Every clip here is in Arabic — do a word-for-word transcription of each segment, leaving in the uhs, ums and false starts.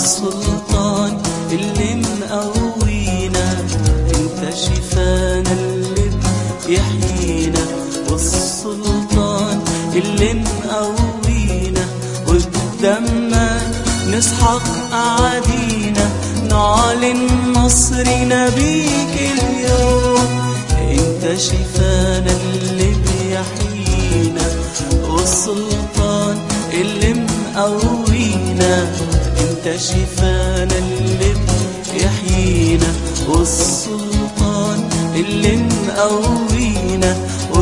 والسلطان اللي مقوينا، انت شفانا اللي بيحيينا، والسلطان اللي مقوينا، وبدمك نسحق أعادينا، نعلن نصرنا بيك اليوم. انت شفانا اللي بيحيينا، والسلطان اللي مقوينا، انت شفانا اللي بيحيينا، والسلطان اللي مقوينا،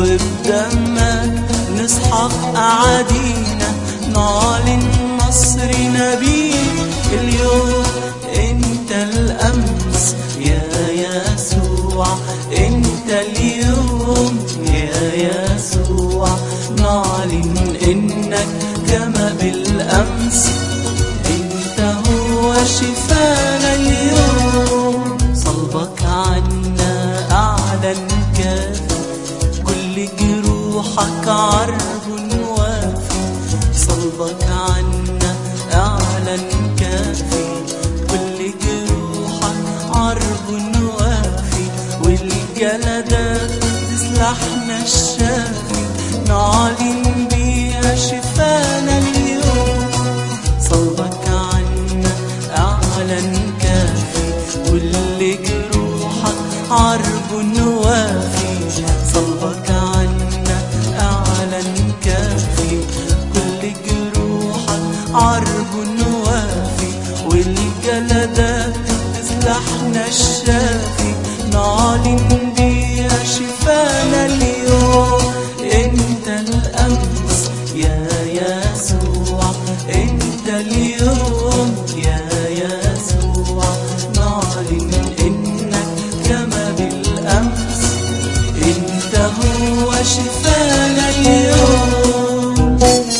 وبدمك نسحق أعادينا، نعلن نصرنا بيك اليوم. انت الأمس يا يسوع، انت اليوم يا يسوع، نعلن انك كما بالأمس، انت هو شفانا اليوم. صلبك عنا أعلن كافي، كل جروحك عرب وافي. صلبك عنا أعلن كافي، كل جروحك عرب وافي، والجلدات تسلحنا الشافي، نعلن بيها شفانا اليوم. صلبك عنا أعلن كافي، كل جروحك عرب وافي. صلبك عنا أعلن كافي، كل جروحك عرب وافي، والجلدات تسلحنا الشافي، نعلن بيها شفانا اليوم. انت الأمس يا يسوع، انت اليوم يا يسوع، نعلن انك كما بالأمس، انت هو شفانا اليوم.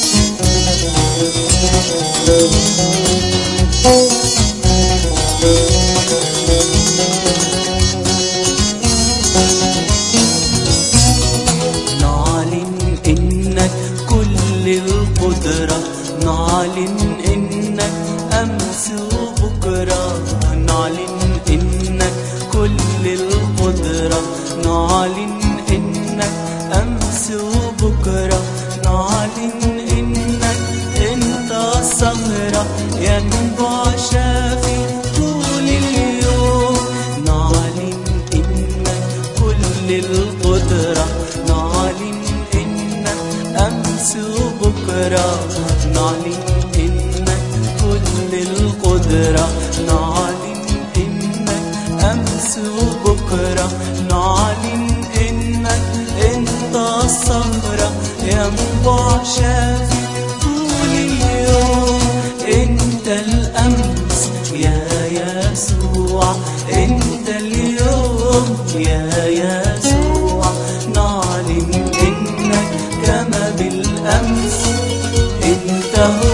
نعلن انك كل القدرة، نعلن انك امس وبكرة، نعلن انك كل القدرة، نعلن انك امس وبكرة، نعلن انك انت الثغرة ينبع شافي طول اليوم. نعلن انك كل القدرة، نعلن انك امس وبكرة، نعلن انك كل القدرة، نعلن انك امس وبكرة، نعلن انك انت الثغرة ينبع شافي طول اليوم. انت الامس يا يسوع، انت اليوم يا يسوع، نعلن انك كما بالامس، انت هو